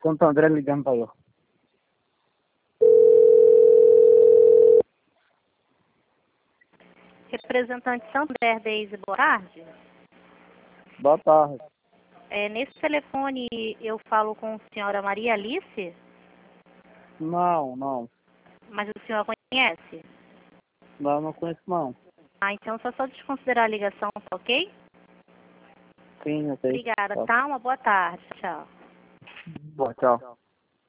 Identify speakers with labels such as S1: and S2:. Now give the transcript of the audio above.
S1: Santo André ligando para eu.
S2: Representante Santo André, Deise, boa tarde.
S1: Boa tarde.
S2: Nesse telefone eu falo com a senhora Maria Alice,
S1: Não.
S2: mas o senhor a conhece?
S1: Não conheço não.
S2: Então só desconsiderar a ligação, tá ok?
S1: Sim, eu sei.
S2: Obrigada, tá? Uma boa tarde. Tchau.
S1: Boa, tchau.